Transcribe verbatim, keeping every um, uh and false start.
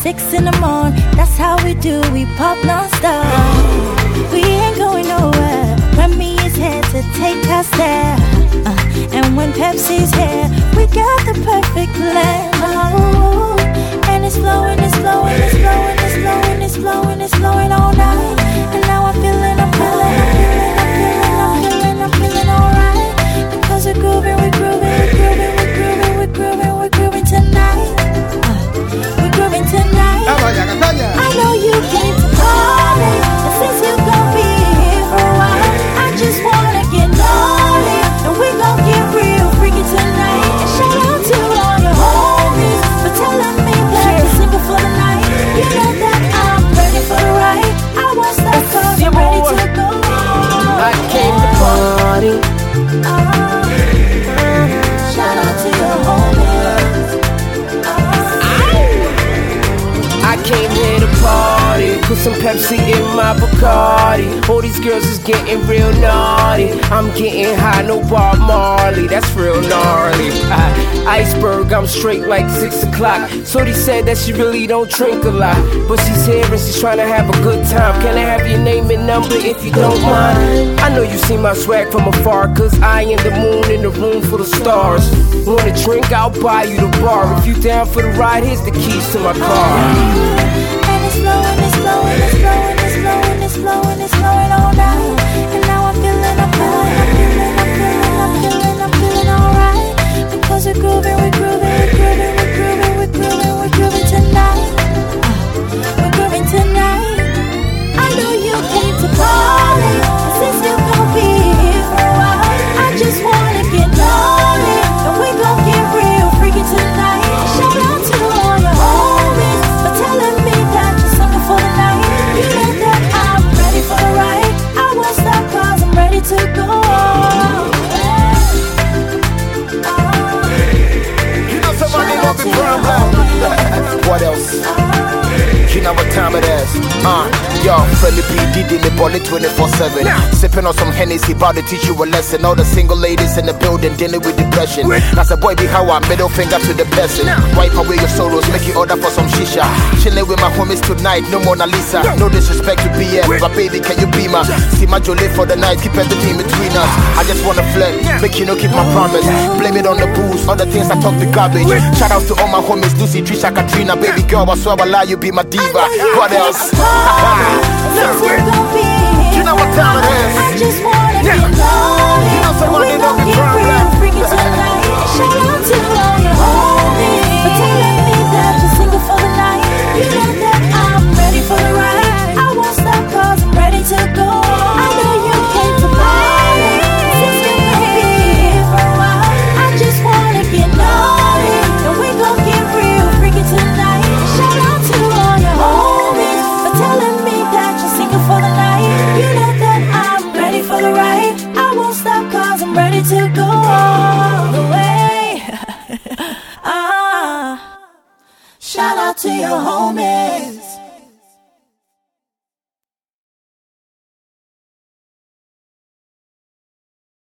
six in the morning. That's how we do, we pop non-stop. We ain't going nowhere. Remy is here to take us there. uh, And when Pepsi's here, we got the perfect blend. Oh, and it's flowing, it's flowing, it's flowing, it's flowing, it's flowing, it's flowing all night. And now I'm feeling, I'm feeling, I'm feeling, I'm feeling, I'm feeling, I'm feeling alright. Because we're grooving, we're grooving, we're grooving, we're grooving, we're grooving, we're grooving tonight. uh, We're grooving tonight. I know you came to party, and since you gon' be here for a while, I just wanna get naughty, and we gon' get real freaky tonight. And shout out to all your homies for telling me that you're single for the night. You know that I'm ready for the ride. I won't stop 'cause I'm ready to go. I came to party. uh, Shout out to your homies. uh, I came here to party, put some Pepsi in my Bacardi. All these girls is getting real naughty. I'm getting high, no Bob Marley, that's real gnarly. I, iceberg, I'm straight like six o'clock. Shorty said that she really don't drink a lot, but she's here and she's trying to have a good time. Can I have your name and number if you don't mind? I know you see my swag from afar, cause I am the moon in the room full of stars. Want a drink, I'll buy you the bar. If you down for the ride, here's the keys to my car. And it's flowing, it's flowing, it's flowing, it's flowing, it's flowing, it's flowing all night. And now I'm feeling, I'm feeling, I'm feeling, I'm feeling, I'm feeling, I'm feeling alright. Because we're grooving, we're grooving, we're grooving, we're grooving, we're grooving, we're grooving tonight. uh, We're grooving tonight. I know you came to party, and since you gon' be here for a while, I just wanna get naughty, and we gon' get real freaky tonight. Shout out to all your homies for telling me that you're something for the night. You know that I'm ready for the ride. I won't stop 'cause I'm ready to go. You know somebody love the problem. What else? You know what time it is. Uh, yo, Freddie B, D D, me bully twenty-four seven. Sipping on some Hennessy, about to teach you a lesson. All the single ladies in the building dealing with depression. As a boy, be how I middle finger to the person. Wipe away your sorrows, make you order for some shisha. Chilling with my homies tonight, no Mona Lisa. No disrespect to B F, but baby, can you be my? See my Jolie for the night, keep everything between us. I just wanna flirt, make you know keep my promise. Blame it on the booze, all the things I talk to garbage. Shout out to all my homies, Lucy, Trisha, Katrina. Baby girl, I swear I lie, you be my diva. What else? You know what time it is. I just wanna get naughty. You know somebody love the problem. Freaking tonight. Shout out to all your homies for telling me that you're single for the night. You know that I'm ready for the ride. I won't stop 'cause I'm ready to go. I know you came to party, since you gon' be here for a while. I just wanna get naughty, and we gon' get real freaking tonight. Shout out to all your homies for telling me that you're single for the night. You know that I'm ready for the ride. I won't stop 'cause I'm ready to go all the way. ah, Shout out to your homies.